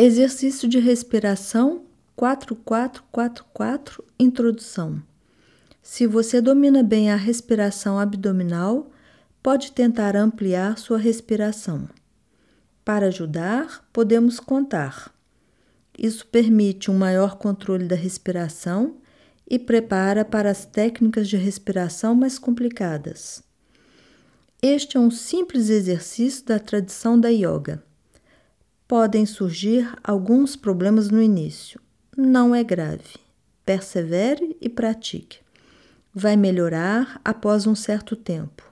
Exercício de respiração 4444, introdução. Se você domina bem a respiração abdominal, pode tentar ampliar sua respiração. Para ajudar, podemos contar. Isso permite um maior controle da respiração e prepara para as técnicas de respiração mais complicadas. Este é um simples exercício da tradição da yoga. Podem surgir alguns problemas no início. Não é grave. Persevere e pratique. Vai melhorar após um certo tempo.